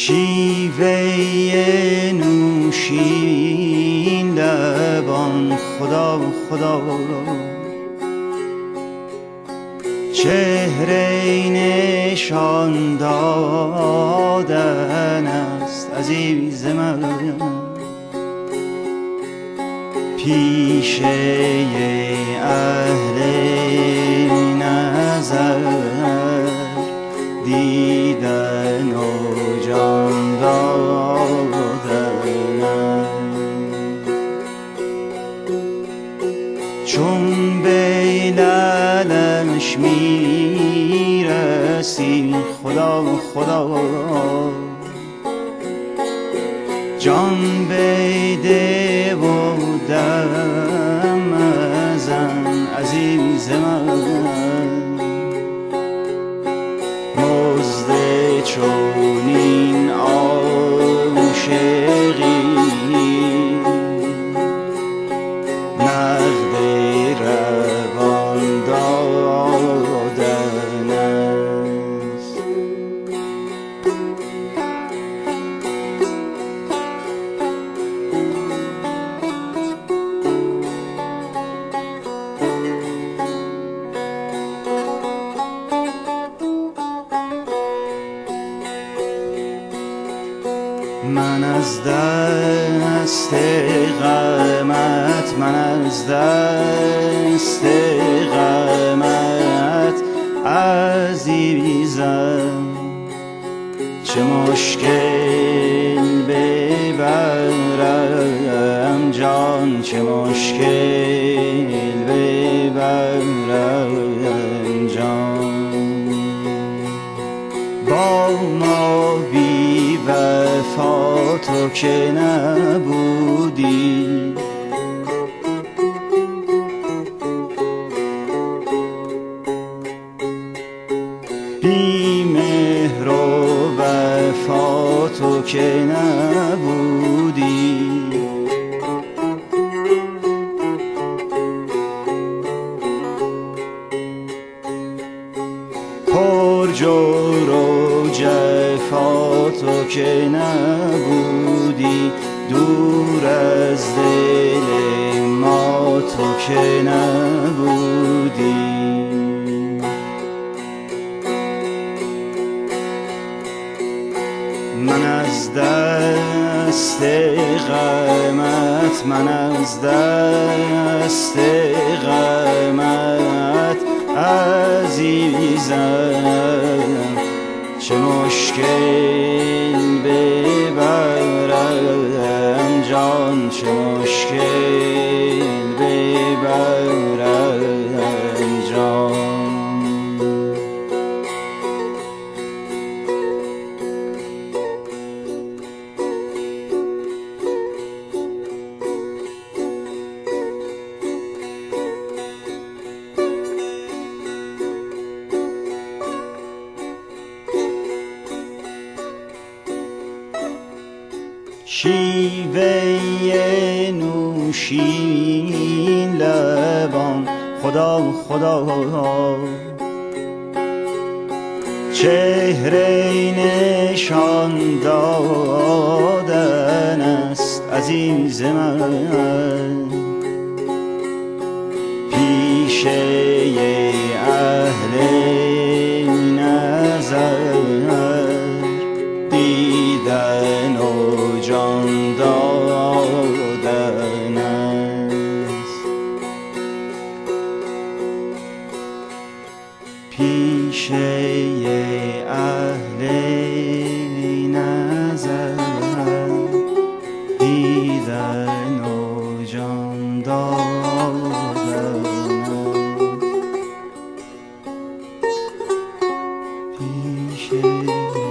شیوه نوشین لبان خدا خدا، چهره نشان دادن است عزیز من، پیشه اهل نظر دیدن و جان دادن، چون به لالش میرسی خدا خدا، جان بده و دم مزن عزیز من، مزد چونین عاشقی نقد روان دادن است. من از دست غمت، من از دست غمت عزیزم، چه مشکل ببرم جان، چه مشکل ببرم جان، با ما بی وفا تو که نبودی، بی مهر و وفا تو که نبودی، پر جور و جفا تو که نبودی، دور از دل ما تو که نبودی. من از دست غمت، من از دست غمت عزیزم، چه مشکل ببرم جان، چه مشکل ببرم جان. شیوه نوشین لبان خدا خدا، چهره نشان دادن است عزیز من، پیشه اهل نظر دیدن و جان دادن است، پیشه اهل نظر دیدن و جان دادن است، پیشه